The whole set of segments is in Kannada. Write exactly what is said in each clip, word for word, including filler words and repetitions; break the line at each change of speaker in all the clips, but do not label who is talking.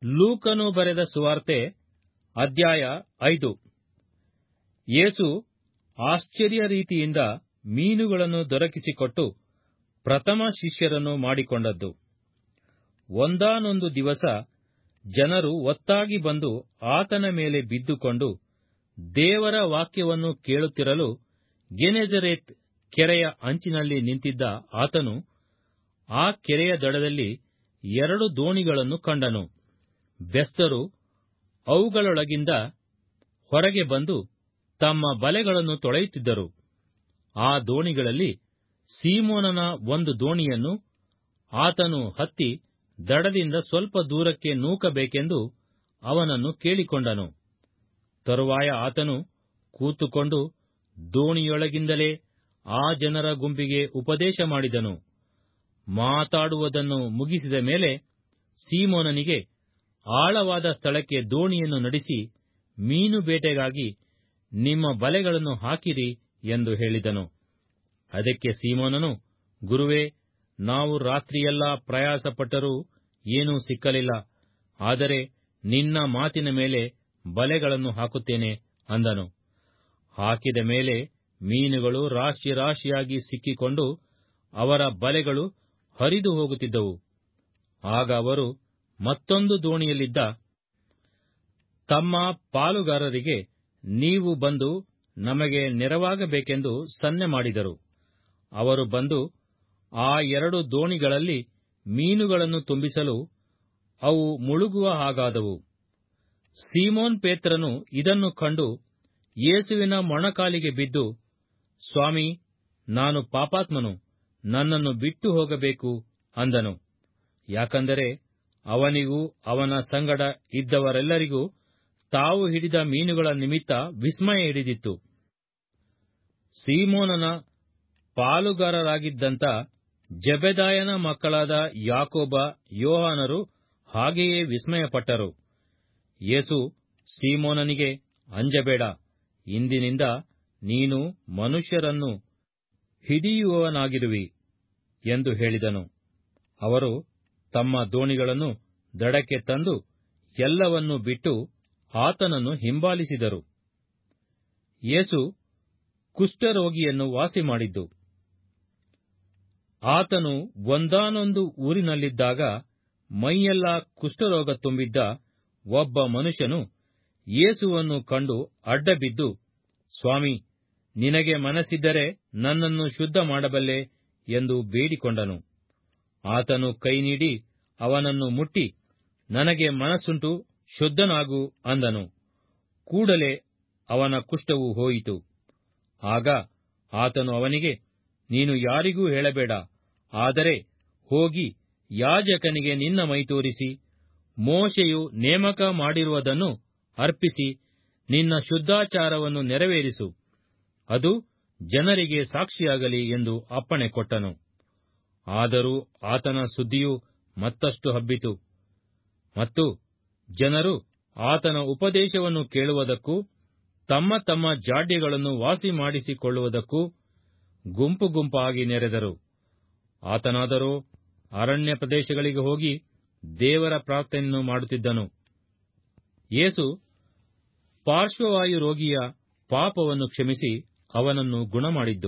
ಲೂಕನು ಬರೆದ ಸುವಾರ್ತೆ ಅಧ್ಯಾಯ ಐದು. ಯೇಸು ಆಶ್ಚರ್ಯ ರೀತಿಯಿಂದ ಮೀನುಗಳನ್ನು ದೊರಕಿಸಿಕೊಟ್ಟು ಪ್ರಥಮ ಶಿಷ್ಯರನ್ನು ಮಾಡಿಕೊಂಡದ್ದು. ಒಂದಾನೊಂದು ದಿವಸ ಜನರು ಒತ್ತಾಗಿ ಬಂದು ಆತನ ಮೇಲೆ ಬಿದ್ದುಕೊಂಡು ದೇವರ ವಾಕ್ಯವನ್ನು ಕೇಳುತ್ತಿರಲು ಗೆನೆಜರೇತ್ ಕೆರೆಯ ಅಂಚಿನಲ್ಲಿ ನಿಂತಿದ್ದ ಆತನು ಆ ಕೆರೆಯ ದಡದಲ್ಲಿ ಎರಡು ದೋಣಿಗಳನ್ನು ಕಂಡನು. ಬೆಸ್ತರು ಅವುಗಳೊಳಗಿಂದ ಹೊರಗೆ ಬಂದು ತಮ್ಮ ಬಲೆಗಳನ್ನು ತೊಳೆಯುತ್ತಿದ್ದರು. ಆ ದೋಣಿಗಳಲ್ಲಿ ಸೀಮೋನನ ಒಂದು ದೋಣಿಯನ್ನು ಆತನು ಹತ್ತಿ ದಡದಿಂದ ಸ್ವಲ್ಪ ದೂರಕ್ಕೆ ನೂಕಬೇಕೆಂದು ಅವನನ್ನು ಕೇಳಿಕೊಂಡನು. ತರುವಾಯ ಆತನು ಕೂತುಕೊಂಡು ದೋಣಿಯೊಳಗಿಂದಲೇ ಆ ಜನರ ಗುಂಪಿಗೆ ಉಪದೇಶ ಮಾಡಿದನು. ಮಾತಾಡುವುದನ್ನು ಮುಗಿಸಿದ ಮೇಲೆ ಸೀಮೋನನಿಗೆ ಆಳವಾದ ಸ್ಥಳಕ್ಕೆ ದೋಣಿಯನ್ನು ನಡೆಸಿ ಮೀನು ಬೇಟೆಗಾಗಿ ನಿಮ್ಮ ಬಲೆಗಳನ್ನು ಹಾಕಿರಿ ಎಂದು ಹೇಳಿದನು. ಅದಕ್ಕೆ ಸೀಮೋನನು, ಗುರುವೇ, ನಾವು ರಾತ್ರಿಯೆಲ್ಲಾ ಪ್ರಯಾಸಪಟ್ಟರೂ ಏನೂ ಸಿಕ್ಕಲಿಲ್ಲ. ಆದರೆ ನಿನ್ನ ಮಾತಿನ ಮೇಲೆ ಬಲೆಗಳನ್ನು ಹಾಕುತ್ತೇನೆ ಅಂದನು. ಹಾಕಿದ ಮೇಲೆ ಮೀನುಗಳು ರಾಶಿ ರಾಶಿಯಾಗಿ ಸಿಕ್ಕಿಕೊಂಡು ಅವರ ಬಲೆಗಳು ಹರಿದು ಹೋಗುತ್ತಿದ್ದವು. ಆಗ ಅವರು ಮತ್ತೊಂದು ದೋಣಿಯಲ್ಲಿದ್ದ ತಮ್ಮ ಪಾಲುಗಾರರಿಗೆ, ನೀವು ಬಂದು ನಮಗೆ ನೆರವಾಗಬೇಕೆಂದು ಸನ್ನೆ ಮಾಡಿದರು. ಅವರು ಬಂದು ಆ ಎರಡು ದೋಣಿಗಳಲ್ಲಿ ಮೀನುಗಳನ್ನು ತುಂಬಿಸಲು ಅವು ಮುಳುಗುವ ಹಾಗಾದವು. ಸೀಮೋನ್ ಪೇತ್ರನು ಇದನ್ನು ಕಂಡು ಯೇಸುವಿನ ಮೊಣಕಾಲಿಗೆ ಬಿದ್ದು, ಸ್ವಾಮಿ, ನಾನು ಪಾಪಾತ್ಮನು, ನನ್ನನ್ನು ಬಿಟ್ಟು ಹೋಗಬೇಕು ಅಂದನು. ಯಾಕಂದರೆ ಅವನಿಗೂ ಅವನ ಸಂಗಡ ಇದ್ದವರೆಲ್ಲರಿಗೂ ತಾವು ಹಿಡಿದ ಮೀನುಗಳ ನಿಮಿತ್ತ ವಿಸ್ಮಯ ಹಿಡಿದಿತ್ತು. ಸೀಮೋನನ ಪಾಲುಗಾರರಾಗಿದ್ದಂಥ ಜೆಬೆದಾಯನ ಮಕ್ಕಳಾದ ಯಾಕೋಬ, ಯೋಹಾನರು ಹಾಗೆಯೇ ವಿಸ್ಮಯಪಟ್ಟರು. ಯೇಸು ಸೀಮೋನನಿಗೆ, ಅಂಜಬೇಡ, ಇಂದಿನಿಂದ ನೀನು ಮನುಷ್ಯರನ್ನು ಹಿಡಿಯುವವನಾಗಿರುವಿ ಎಂದು ಹೇಳಿದನು. ಅವರು ತಮ್ಮ ದೋಣಿಗಳನ್ನು ದಡಕ್ಕೆ ತಂದು ಎಲ್ಲವನ್ನೂ ಬಿಟ್ಟು ಆತನನ್ನು ಹಿಂಬಾಲಿಸಿದರು. ಯೇಸು ಕುಷ್ಠರೋಗಿಯನ್ನು ವಾಸಿಮಾಡಿದ್ದು. ಆತನು ಒಂದಾನೊಂದು ಊರಿನಲ್ಲಿದ್ದಾಗ ಮೈಯೆಲ್ಲಾ ಕುಷ್ಠರೋಗ ತುಂಬಿದ್ದ ಒಬ್ಬ ಮನುಷ್ಯನು ಯೇಸುವನ್ನು ಕಂಡು ಅಡ್ಡಬಿದ್ದು, ಸ್ವಾಮಿ, ನಿನಗೆ ಮನಸ್ಸಿದ್ದರೆ ನನ್ನನ್ನು ಶುದ್ಧ ಮಾಡಬಲ್ಲೆ ಎಂದು ಬೇಡಿಕೊಂಡನು. ಆತನು ಕೈ ನೀಡಿ ಅವನನ್ನು ಮುಟ್ಟಿ, ನನಗೆ ಮನಸ್ಸುಂಟು, ಶುದ್ಧನಾಗು ಅಂದನು. ಕೂಡಲೇ ಅವನ ಕುಷ್ಠವು ಹೋಯಿತು. ಆಗ ಆತನು ಅವನಿಗೆ, ನೀನು ಯಾರಿಗೂ ಹೇಳಬೇಡ, ಆದರೆ ಹೋಗಿ ಯಾಜಕನಿಗೆ ನಿನ್ನ ಮೈ ತೋರಿಸಿ ಮೋಶೆಯು ನೇಮಕ ಮಾಡಿರುವುದನ್ನು ಅರ್ಪಿಸಿ ನಿನ್ನ ಶುದ್ಧಾಚಾರವನ್ನು ನೆರವೇರಿಸು. ಅದು ಜನರಿಗೆ ಸಾಕ್ಷಿಯಾಗಲಿ ಎಂದು ಅಪ್ಪಣೆ ಕೊಟ್ಟನು. ಆದರೂ ಆತನ ಸುದ್ದಿಯು ಮತ್ತಷ್ಟು ಹಬ್ಬಿತು ಮತ್ತು ಜನರು ಆತನ ಉಪದೇಶವನ್ನು ಕೇಳುವುದಕ್ಕೂ ತಮ್ಮ ತಮ್ಮ ಜಾಡ್ಯಗಳನ್ನು ವಾಸಿ ಮಾಡಿಸಿಕೊಳ್ಳುವುದಕ್ಕೂ ಗುಂಪು ಗುಂಪಾಗಿ ನೆರೆದರು. ಆತನಾದರೋ ಅರಣ್ಯ ಪ್ರದೇಶಗಳಿಗೆ ಹೋಗಿ ದೇವರ ಪ್ರಾರ್ಥನೆಯನ್ನು ಮಾಡುತ್ತಿದ್ದನು. ಯೇಸು ಪಾರ್ಶ್ವವಾಯು ರೋಗಿಯ ಪಾಪವನ್ನು ಕ್ಷಮಿಸಿ ಅವನನ್ನು ಗುಣಮಾಡಿದ್ದು.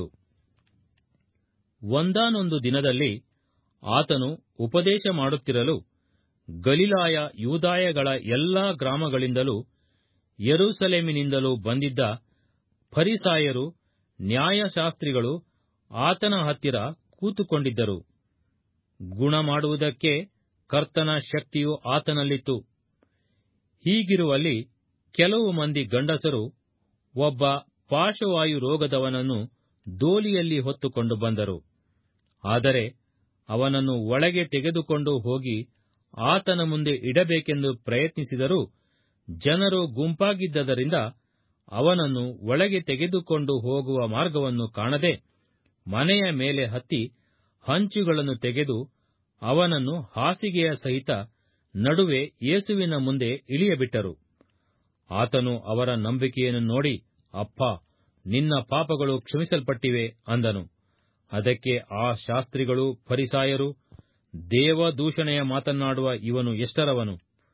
ಒಂದಾನೊಂದು ದಿನದಲ್ಲಿ ಆತನು ಉಪದೇಶ ಮಾಡುತ್ತಿರಲು ಗಲಿಲಾಯ, ಯೂದಾಯಗಳ ಎಲ್ಲಾ ಗ್ರಾಮಗಳಿಂದಲೂ ಯೆರೂಸಲೇಮಿನಿಂದಲೂ ಬಂದಿದ್ದ ಫರಿಸಾಯರು, ನ್ಯಾಯಶಾಸ್ತ್ರಿಗಳು ಆತನ ಹತ್ತಿರ ಕೂತುಕೊಂಡಿದ್ದರು. ಗುಣಮಾಡುವುದಕ್ಕೆ ಕರ್ತನ ಶಕ್ತಿಯು ಆತನಲ್ಲಿತ್ತು. ಹೀಗಿರುವಲ್ಲಿ ಕೆಲವು ಮಂದಿ ಗಂಡಸರು ಒಬ್ಬ ಪಾರ್ಶ್ವವಾಯು ರೋಗದವನನ್ನು ದೋಲಿಯಲ್ಲಿ ಹೊತ್ತುಕೊಂಡು ಬಂದರು. ಆದರೆ ಅವನನ್ನು ಒಳಗೆ ತೆಗೆದುಕೊಂಡು ಹೋಗಿ ಆತನ ಮುಂದೆ ಇಡಬೇಕೆಂದು ಪ್ರಯತ್ನಿಸಿದರೂ ಜನರು ಗುಂಪಾಗಿದ್ದರಿಂದ ಅವನನ್ನು ಒಳಗೆ ತೆಗೆದುಕೊಂಡು ಹೋಗುವ ಮಾರ್ಗವನ್ನು ಕಾಣದೆ ಮನೆಯ ಮೇಲೆ ಹತ್ತಿ ಹಂಚುಗಳನ್ನು ತೆಗೆದು ಅವನನ್ನು ಹಾಸಿಗೆಯ ಸಹಿತ ನಡುವೆ ಯೇಸುವಿನ ಮುಂದೆ ಇಳಿಯಬಿಟ್ಟರು. ಆತನು ಅವರ ನಂಬಿಕೆಯನ್ನು ನೋಡಿ, ಅಪ್ಪಾ, ನಿನ್ನ ಪಾಪಗಳು ಕ್ಷಮಿಸಲ್ಪಟ್ಟಿವೆ ಅಂದನು. ಅದಕ್ಕೆ ಆ ಶಾಸ್ತ್ರಿಗಳು ಫರಿಸಾಯರು, ದೇವದೂಷಣೆಯ ಮಾತನ್ನಾಡುವ ಇವನು ಎಷ್ಟರವನು?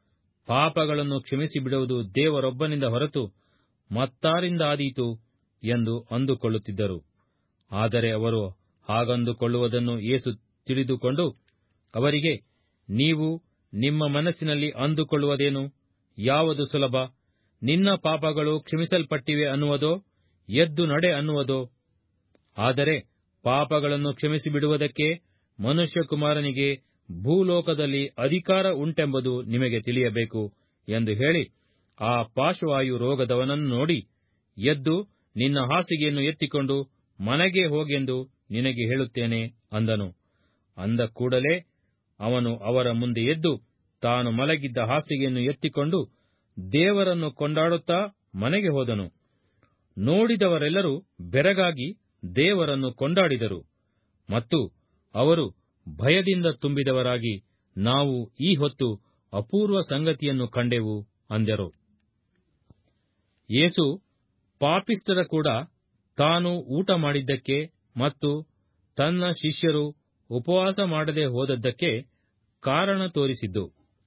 ಪಾಪಗಳನ್ನು ಕ್ಷಮಿಸಿಬಿಡುವುದು ದೇವರೊಬ್ಬನಿಂದ ಹೊರತು ಮತ್ತಾರಿಂದಾದೀತು ಎಂದು ಅಂದುಕೊಳ್ಳುತ್ತಿದ್ದರು. ಆದರೆ ಅವರು ಹಾಗಂದುಕೊಳ್ಳುವುದನ್ನು ಯೇಸು ತಿಳಿದುಕೊಂಡು ಅವರಿಗೆ, ನೀವು ನಿಮ್ಮ ಮನಸ್ಸಿನಲ್ಲಿ ಅಂದುಕೊಳ್ಳುವುದೇನು? ಯಾವುದು ಸುಲಭ? ನಿನ್ನ ಪಾಪಗಳು ಕ್ಷಮಿಸಲ್ಪಟ್ಟಿವೆ ಅನ್ನುವುದೋ, ಎದ್ದು ನಡೆ ಅನ್ನುವುದೋ? ಆದರೆ ಪಾಪಗಳನ್ನು ಕ್ಷಮಿಸಿಬಿಡುವುದಕ್ಕೆ ಮನುಷ್ಯಕುಮಾರನಿಗೆ ಭೂಲೋಕದಲ್ಲಿ ಅಧಿಕಾರ ಉಂಟೆಂಬುದು ನಿಮಗೆ ತಿಳಿಯಬೇಕು ಎಂದು ಹೇಳಿ, ಆ ಪಾರ್ಶ್ವವಾಯು ರೋಗದವನನ್ನು ನೋಡಿ, ಎದ್ದು ನಿನ್ನ ಹಾಸಿಗೆಯನ್ನು ಎತ್ತಿಕೊಂಡು ಮನೆಗೆ ಹೋಗೆಂದು ನಿನಗೆ ಹೇಳುತ್ತೇನೆ ಅಂದನು. ಅಂದ ಕೂಡಲೇ ಅವನು ಅವರ ಮುಂದೆ ಎದ್ದು ತಾನು ಮಲಗಿದ್ದ ಹಾಸಿಗೆಯನ್ನು ಎತ್ತಿಕೊಂಡು ದೇವರನ್ನು ಕೊಂಡಾಡುತ್ತಾ ಮನೆಗೆ ಹೋದನು. ನೋಡಿದವರೆಲ್ಲರೂ ಬೆರಗಾಗಿ ದೇವರನ್ನು ಕೊಂಡಾಡಿದರು ಮತ್ತು ಅವರು ಭಯದಿಂದ ತುಂಬಿದವರಾಗಿ, ನಾವು ಈ ಹೊತ್ತು ಅಪೂರ್ವ ಸಂಗತಿಯನ್ನು ಕಂಡೆವು ಅಂದರು. ಯೇಸು ಪಾಪಿಷ್ಠರ ಕೂಡ ತಾನು ಊಟ ಮಾಡಿದ್ದಕ್ಕೆ ಮತ್ತು ತನ್ನ ಶಿಷ್ಯರು ಉಪವಾಸ ಮಾಡದೆ ಹೋದದ್ದಕ್ಕೆ ಕಾರಣ ತೋರಿಸಿದ್ದು.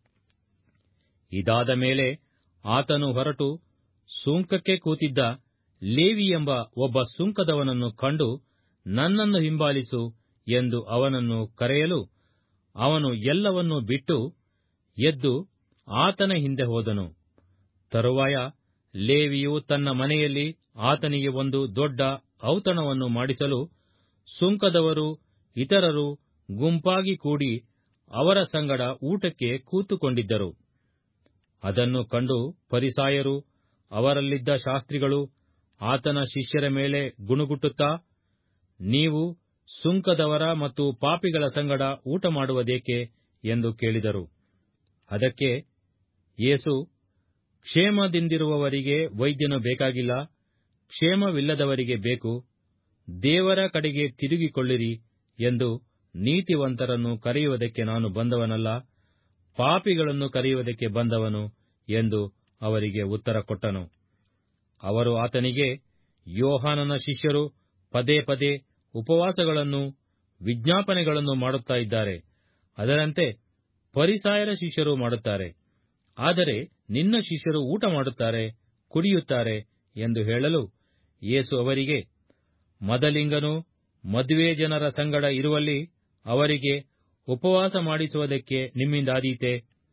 ಇದಾದ ಮೇಲೆ ಆತನು ಹೊರಟು ಸುಂಕಕ್ಕೆ ಕೂತಿದ್ದ ಲೇವಿ ಎಂಬ ಒಬ್ಬ ಸುಂಕದವನನ್ನು ಕಂಡು, ನನ್ನನ್ನು ಹಿಂಬಾಲಿಸು ಎಂದು ಅವನನ್ನು ಕರೆಯಲು, ಅವನು ಎಲ್ಲವನ್ನೂ ಬಿಟ್ಟು ಎದ್ದು ಆತನ ಹಿಂದೆ ಹೋದನು. ತರುವಾಯ ಲೇವಿಯು ತನ್ನ ಮನೆಯಲ್ಲಿ ಆತನಿಗೆ ಒಂದು ದೊಡ್ಡ ಔತಣವನ್ನು ಮಾಡಿಸಲು ಸುಂಕದವರು ಇತರರು ಗುಂಪಾಗಿ ಕೂಡಿ ಅವರ ಸಂಗಡ ಊಟಕ್ಕೆ ಕೂತುಕೊಂಡಿದ್ದರು. ಅದನ್ನು ಕಂಡು ಫರಿಸಾಯರು, ಅವರಲ್ಲಿದ್ದ ಶಾಸ್ತ್ರಿಗಳು ಆತನ ಶಿಷ್ಯರ ಮೇಲೆ ಗುಣುಗುಟ್ಟುತ್ತಾ, ನೀವು ಸುಂಕದವರ ಮತ್ತು ಪಾಪಿಗಳ ಸಂಗಡ ಊಟ ಮಾಡುವುದೇಕೆ ಎಂದು ಕೇಳಿದರು. ಅದಕ್ಕೆ ಯೇಸು, ಕ್ಷೇಮದಿಂದಿರುವವರಿಗೆ ವೈದ್ಯನು ಬೇಕಾಗಿಲ್ಲ, ಕ್ಷೇಮವಿಲ್ಲದವರಿಗೆ ಬೇಕು. ದೇವರ ಕಡೆಗೆ ತಿರುಗಿಕೊಳ್ಳಿರಿ ಎಂದು ನೀತಿವಂತರನ್ನು ಕರೆಯುವುದಕ್ಕೆ ನಾನು ಬಂದವನಲ್ಲ, ಪಾಪಿಗಳನ್ನು ಕರೆಯುವುದಕ್ಕೆ ಬಂದವನು ಎಂದು ಅವರಿಗೆ ಉತ್ತರ ಕೊಟ್ಟನು. ಅವರು ಆತನಿಗೆ, ಯೋಹಾನನ ಶಿಷ್ಯರು ಪದೇ ಪದೇ ಉಪವಾಸಗಳನ್ನು ವಿಜ್ಞಾಪನೆಗಳನ್ನು ಮಾಡುತ್ತಾ ಇದ್ದಾರೆ, ಅದರಂತೆ ಫರಿಸಾಯರ ಶಿಷ್ಯರು ಮಾಡುತ್ತಾರೆ. ಆದರೆ ನಿನ್ನ ಶಿಷ್ಯರು ಊಟ ಮಾಡುತ್ತಾರೆ, ಕುಡಿಯುತ್ತಾರೆ ಎಂದು ಹೇಳಲು, ಯೇಸು ಅವರಿಗೆ, ಮದಲಿಂಗನು ಮದುವೆ ಜನರ ಸಂಗಡ ಇರುವಲ್ಲಿ ಅವರಿಗೆ ಉಪವಾಸ ಮಾಡಿಸುವುದಕ್ಕೆ ನಿಮ್ಮಿಂದಾದೀತೆ?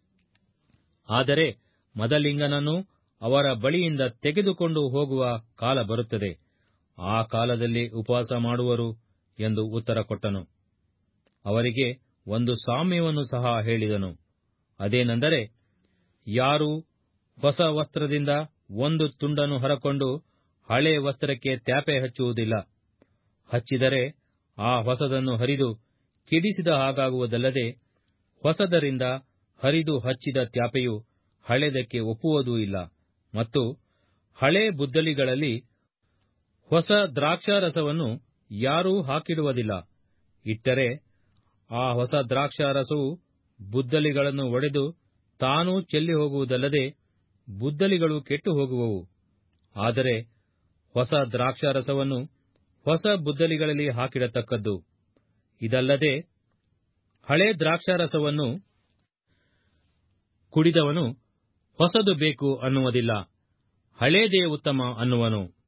ಆದರೆ ಮದಲಿಂಗನನ್ನು ಅವರ ಬಳಿಯಿಂದ ತೆಗೆದುಕೊಂಡು ಹೋಗುವ ಕಾಲ ಬರುತ್ತದೆ, ಆ ಕಾಲದಲ್ಲಿ ಉಪವಾಸ ಮಾಡುವರು ಎಂದು ಉತ್ತರ ಕೊಟ್ಟನು. ಅವರಿಗೆ ಒಂದು ಸಾಮ್ಯವನ್ನು ಸಹ ಹೇಳಿದನು. ಅದೇನೆಂದರೆ, ಯಾರೂ ಹೊಸ ವಸ್ತ್ರದಿಂದ ಒಂದು ತುಂಡನ್ನು ಹರಕೊಂಡು ಹಳೆ ವಸ್ತ್ರಕ್ಕೆ ತ್ಯಾಪೆ ಹಚ್ಚುವುದಿಲ್ಲ. ಹಚ್ಚಿದರೆ ಆ ಹೊಸದನ್ನು ಹರಿದು ಕೆಡಿಸಿದ ಹಾಗಾಗುವುದಲ್ಲದೆ, ಹೊಸದರಿಂದ ಹರಿದು ಹಚ್ಚಿದ ತ್ಯಾಪೆಯು ಹಳೆದಕ್ಕೆ ಒಪ್ಪುವುದೂ ಇಲ್ಲ. ಮತ್ತು ಹಳೆ ಬುದ್ದಲಿಗಳಲ್ಲಿ ಹೊಸ ದ್ರಾಕ್ಷಾರಸವನ್ನು ಯಾರೂ ಹಾಕಿಡುವುದಿಲ್ಲ. ಇಟ್ಟರೆ ಆ ಹೊಸ ದ್ರಾಕ್ಷಾರಸವು ಬುದ್ದಲಿಗಳನ್ನು ಒಡೆದು ತಾನೂ ಚೆಲ್ಲಿ ಹೋಗುವುದಲ್ಲದೆ, ಬುದ್ದಲಿಗಳು ಕೆಟ್ಟು ಹೋಗುವವು. ಆದರೆ ಹೊಸ ದ್ರಾಕ್ಷಾರಸವನ್ನು ಹೊಸ ಬುದ್ದಲಿಗಳಲ್ಲಿ ಹಾಕಿಡತಕ್ಕದ್ದು. ಇದಲ್ಲದೆ ಹಳೆ ದ್ರಾಕ್ಷಾರಸವನ್ನು ಕುಡಿದವನು ಹೊಸದು ಬೇಕು ಅನ್ನುವುದಿಲ್ಲ, ಹಳೇದೇ ಉತ್ತಮ ಅನ್ನುವನು.